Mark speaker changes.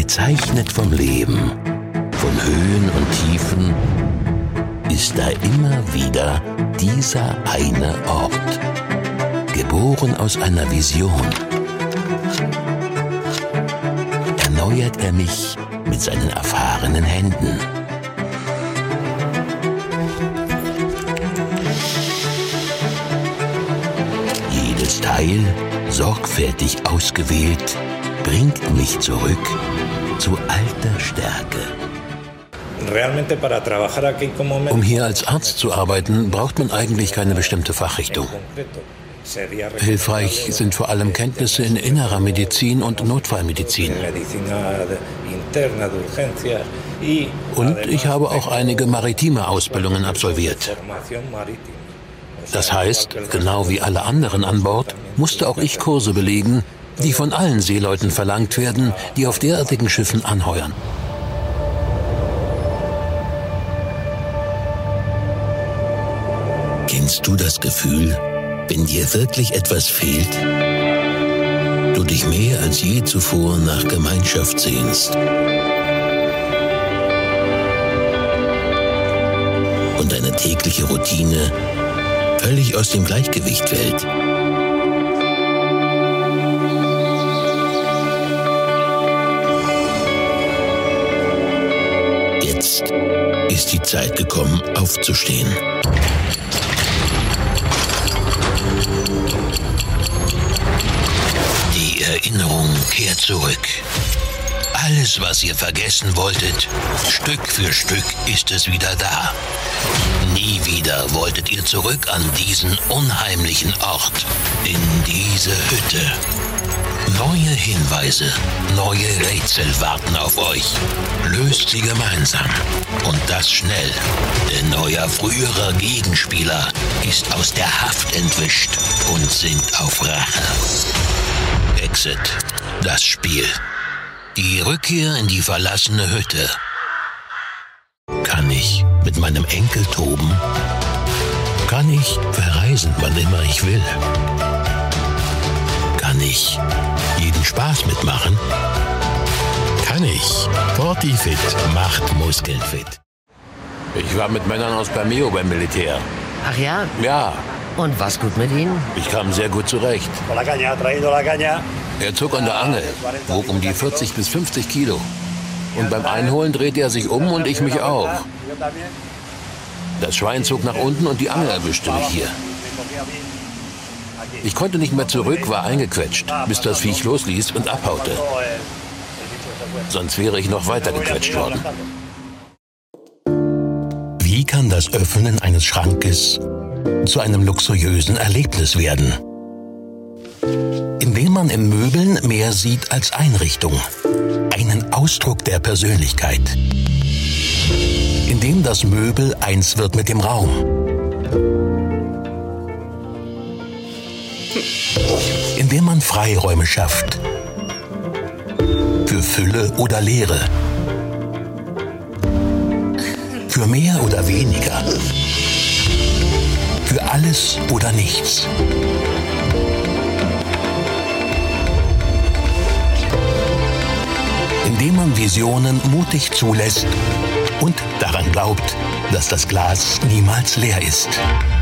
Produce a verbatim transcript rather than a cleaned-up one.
Speaker 1: Gezeichnet vom Leben, von Höhen und Tiefen, ist da immer wieder dieser eine Ort, geboren aus einer Vision. Erneuert er mich mit seinen erfahrenen Händen. Jedes Teil, sorgfältig ausgewählt, bringt mich zurück zu alter Stärke. Um hier als Arzt zu arbeiten, braucht man eigentlich keine bestimmte Fachrichtung. Hilfreich sind vor allem Kenntnisse in innerer Medizin und Notfallmedizin. Und ich habe auch einige maritime Ausbildungen absolviert. Das heißt, genau wie alle anderen an Bord, musste auch ich Kurse belegen, die von allen Seeleuten verlangt werden, die auf derartigen Schiffen anheuern. Kennst du das Gefühl, wenn dir wirklich etwas fehlt? Du dich mehr als je zuvor nach Gemeinschaft sehnst. Und deine tägliche Routine völlig aus dem Gleichgewicht fällt. Jetzt ist die Zeit gekommen, aufzustehen. Die Erinnerung kehrt zurück. Alles, was ihr vergessen wolltet, Stück für Stück ist es wieder da. Nie wieder wolltet ihr zurück an diesen unheimlichen Ort, in diese Hütte. Neue Hinweise, neue Rätsel warten auf euch. Löst sie gemeinsam. Und das schnell. Denn euer früherer Gegenspieler ist aus der Haft entwischt und sinnt auf Rache. Exit. Das Spiel. Die Rückkehr in die verlassene Hütte. Kann ich mit meinem Enkel toben? Kann ich verreisen, wann immer ich will? Kann ich jeden Spaß mitmachen? Kann ich Fortifit macht Muskeln fit. Ich war mit Männern aus Bermeo beim Militär.
Speaker 2: Ach ja?
Speaker 1: Ja.
Speaker 2: Und was gut mit Ihnen?
Speaker 1: Ich kam sehr gut zurecht. Er zog an der Angel, wog um die vierzig bis fünfzig Kilo. Und beim Einholen drehte er sich um und ich mich auch. Das Schwein zog nach unten und die Angel erwischte mich hier. Ich konnte nicht mehr zurück, war eingequetscht, bis das Viech losließ und abhaute. Sonst wäre ich noch weiter gequetscht worden. Wie kann das Öffnen eines Schrankes zu einem luxuriösen Erlebnis werden? Indem man in Möbeln mehr sieht als Einrichtung, einen Ausdruck der Persönlichkeit. Indem das Möbel eins wird mit dem Raum. Indem man Freiräume schafft. Für Fülle oder Leere. Für mehr oder weniger. Für alles oder nichts. Indem man Visionen mutig zulässt und daran glaubt, dass das Glas niemals leer ist.